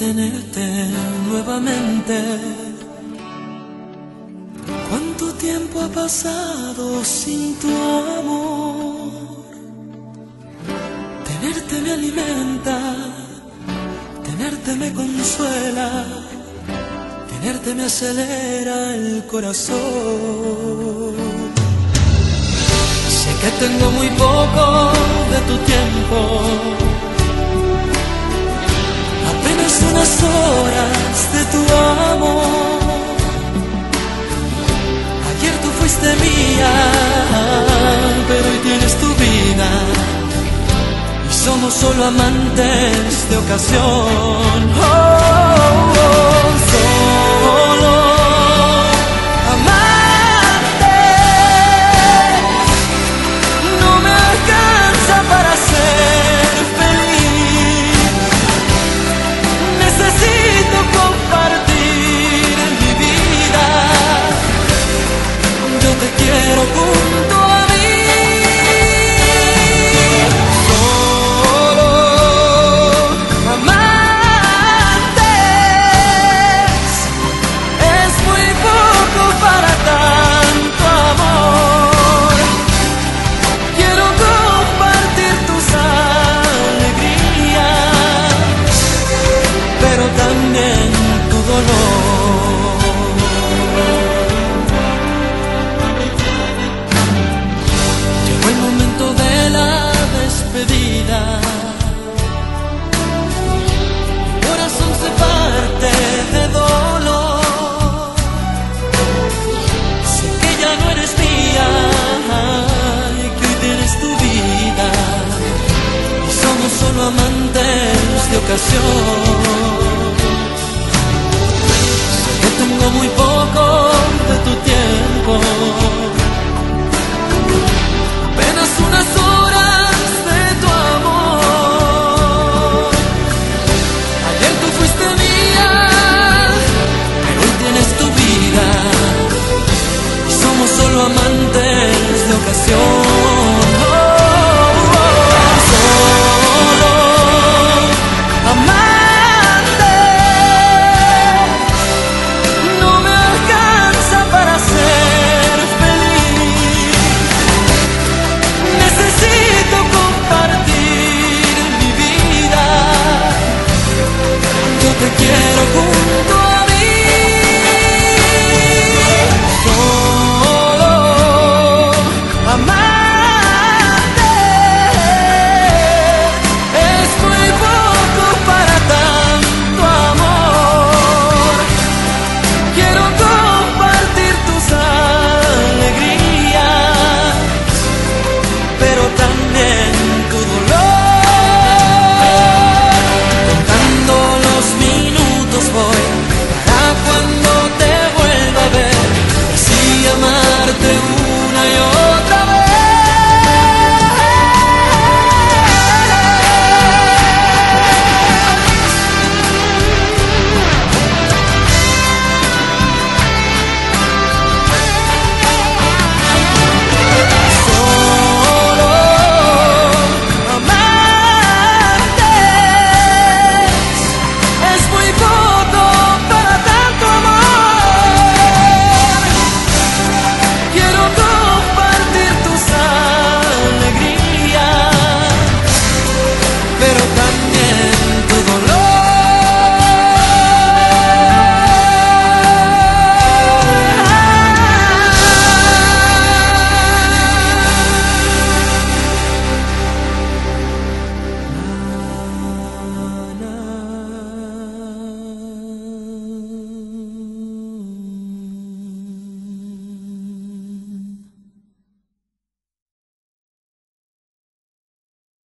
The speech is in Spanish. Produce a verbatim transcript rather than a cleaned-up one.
tenerte nuevamente. ¿Cuánto tiempo ha pasado sin tu amor? Tenerte me alimenta, tenerte me consuela, tenerte me acelera el corazón. Sé que tengo muy poco de tu tiempo, apenas unas horas de tu amor. Ayer tú fuiste mía, pero hoy tienes tu vida y somos solo amantes de ocasión. Oh, oh, oh, solo amantes, no me alcanza para ser feliz. Necesito compartir mi vida. Yo te quiero junto a mí. Solo amantes, es muy poco para tanto amor. Quiero compartir tus alegrías, pero también tu dolor. Llegó el momento de la despedida. Mi corazón se parte de dolor. Sé que ya no eres mía y que hoy tienes tu vida y somos solo amantes de ocasión.